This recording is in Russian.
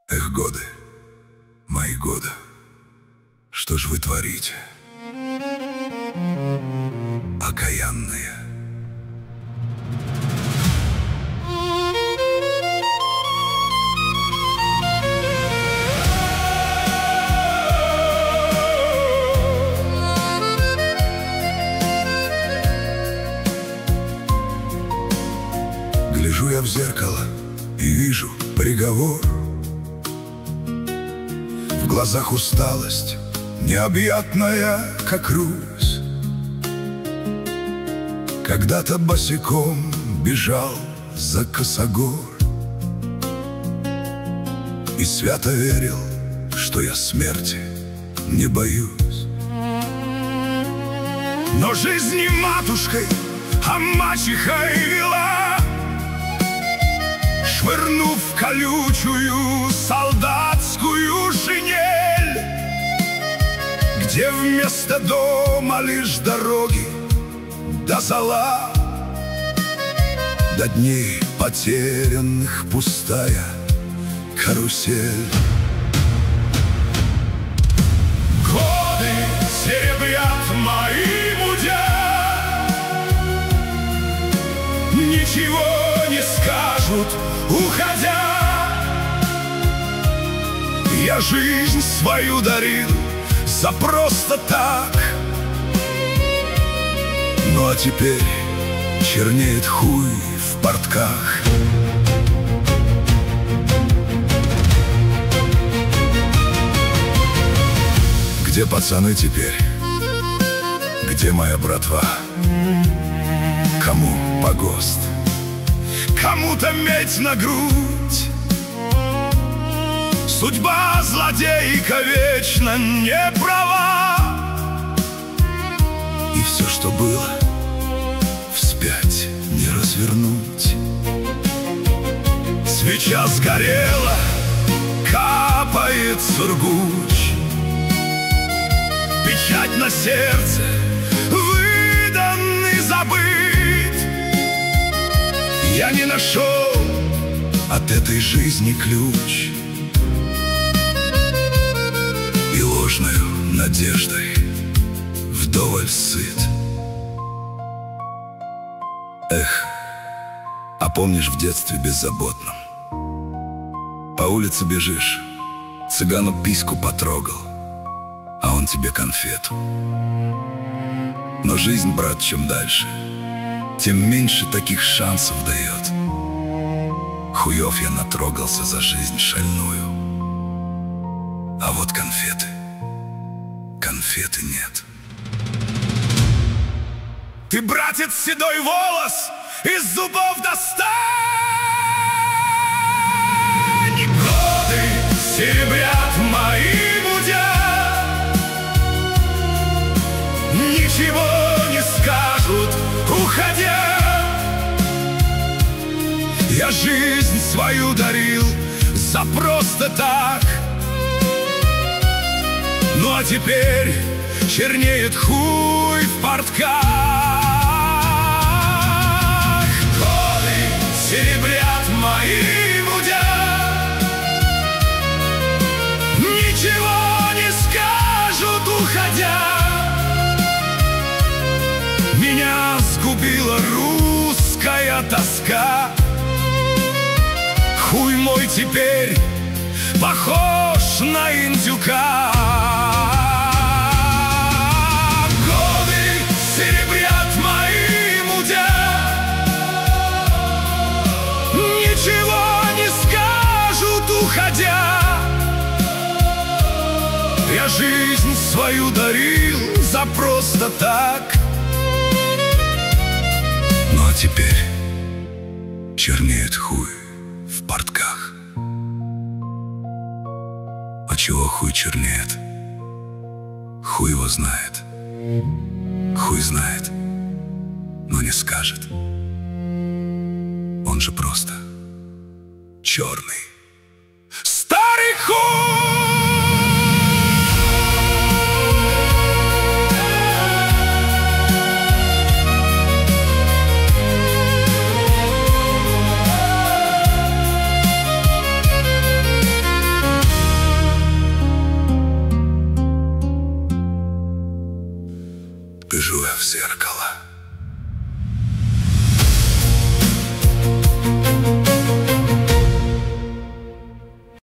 Эх, годы, мои годы, что ж вы творите, окаянные? Гляжу я в зеркало и вижу приговор. В глазах усталость необъятная, как Русь. Когда-то босиком бежал за косогор и свято верил, что я смерти не боюсь. Но жизнь не матушкой, а мачехой вела, швырнув колючую солдатскую шинель, где вместо дома лишь дороги до зола, до дней потерянных пустая карусель. Годы серебрят мои мудя, ничего не скажут, уходя. Я жизнь свою дарил за просто так. Ну а теперь чернеет хуй в портках. Где пацаны теперь? Где моя братва? Кому погост? Кому-то медь на грудь. Судьба злодейка вечно не права, и все, что было, вспять не развернуть. Свеча сгорела, капает сургуч, печать на сердце, выданный забыт. Я не нашел от этой жизни ключ, и ложною надеждой вдоволь сыт. Эх, а помнишь в детстве беззаботном? По улице бежишь, цыгану письку потрогал, а он тебе конфету. Но жизнь, брат, чем дальше, тем меньше таких шансов дает. Хуев я натрогался за жизнь шальную, а вот конфеты нет. Ты, братец, седой волос из зубов достань! Годы серебрят мои мудя, ничего не скажут, уходя. Я жизнь свою дарил за просто так. Ну а теперь чернеет хуй в портках. Годы серебрят мои мудя, ничего не скажут, уходя. Меня сгубила русская тоска. Хуй мой теперь похож на индюка. Годы серебрят мои мудя, ничего не скажут, уходя. Я жизнь свою дарил за просто так. Ну а теперь чернеет хуй в портках. А чего хуй чернеет? Хуй его знает. Хуй знает, но не скажет. Он же просто черный старый хуй. Пыжуя в зеркало.